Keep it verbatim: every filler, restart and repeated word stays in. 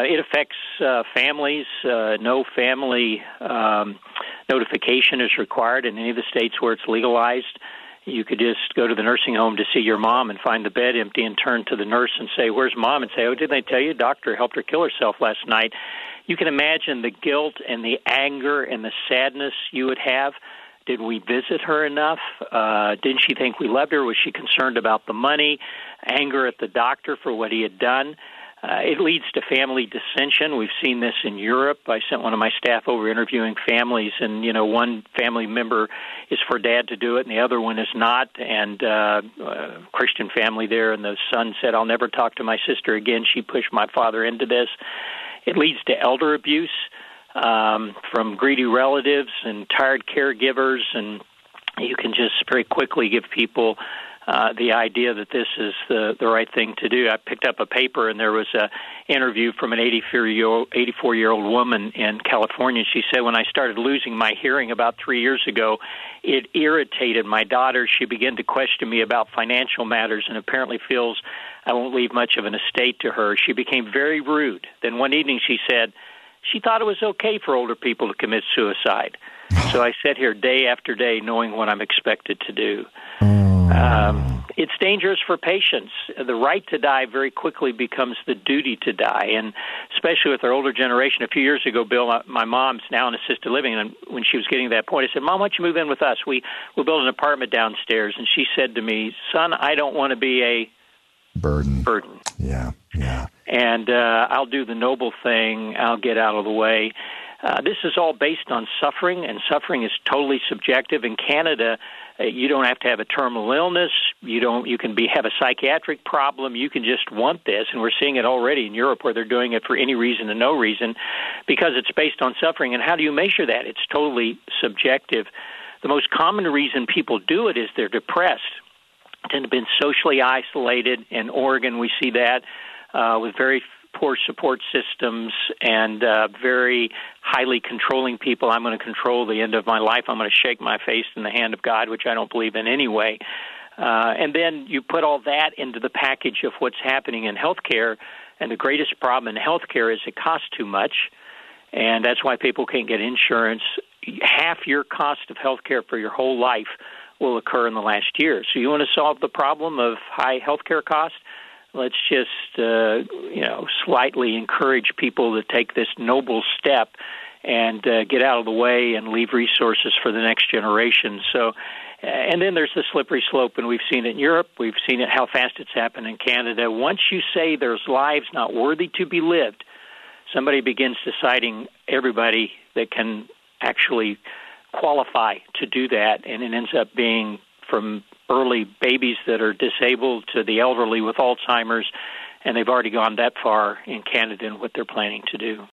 Uh, it affects uh, families. Uh, no family um, notification is required in any of the states where it's legalized. You could just go to the nursing home to see your mom and find the bed empty and turn to the nurse and say, "Where's Mom?" and say, "Oh, didn't they tell you? Doctor helped her kill herself last night." You can imagine the guilt and the anger and the sadness you would have. Did we visit her enough? Uh, didn't she think we loved her? Was she concerned about the money? Anger at the doctor for what he had done. Uh, it leads to family dissension. We've seen this in Europe. I sent one of my staff over interviewing families, and, you know, one family member is for dad to do it, and the other one is not, and uh, a Christian family there, and the son said, "I'll never talk to my sister again. She pushed my father into this." It leads to elder abuse um, from greedy relatives and tired caregivers, and you can just very quickly give people Uh, the idea that this is the, the right thing to do. I picked up a paper, and there was an interview from an eighty-four-year-old woman in California. She said, "When I started losing my hearing about three years ago, it irritated my daughter. She began to question me about financial matters and apparently feels I won't leave much of an estate to her. She became very rude. Then one evening she said she thought it was okay for older people to commit suicide. So I sit here day after day knowing what I'm expected to do." Um, it's dangerous for patients. The right to die very quickly becomes the duty to die, and especially with our older generation. A few years ago, Bill, my mom's now in assisted living, and when she was getting to that point, I said, "Mom, why don't you move in with us? We, we'll build an apartment downstairs." And she said to me, "Son, I don't want to be a burden." Burden. Yeah, yeah. And uh, I'll do the noble thing. I'll get out of the way. Uh, this is all based on suffering, and suffering is totally subjective. In Canada, uh, you don't have to have a terminal illness. You don't. You can be have a psychiatric problem. You can just want this, and we're seeing it already in Europe where they're doing it for any reason and no reason because it's based on suffering. And how do you measure that? It's totally subjective. The most common reason people do it is they're depressed. Tend to have been socially isolated. In Oregon, we see that uh, with very poor support systems and uh, very highly controlling people. I'm going to control the end of my life. I'm going to shake my face in the hand of God, which I don't believe in anyway. Uh, and then you put all that into the package of what's happening in healthcare, and the greatest problem in healthcare is it costs too much, and that's why people can't get insurance. Half your cost of healthcare for your whole life will occur in the last year. So you want to solve the problem of high healthcare costs? Let's just, uh, you know, slightly encourage people to take this noble step and uh, get out of the way and leave resources for the next generation. So, and then there's the slippery slope, and we've seen it in Europe. We've seen it how fast it's happened in Canada. Once you say there's lives not worthy to be lived, somebody begins deciding everybody that can actually qualify to do that, and it ends up being from early babies that are disabled to the elderly with Alzheimer's, and they've already gone that far in Canada in what they're planning to do.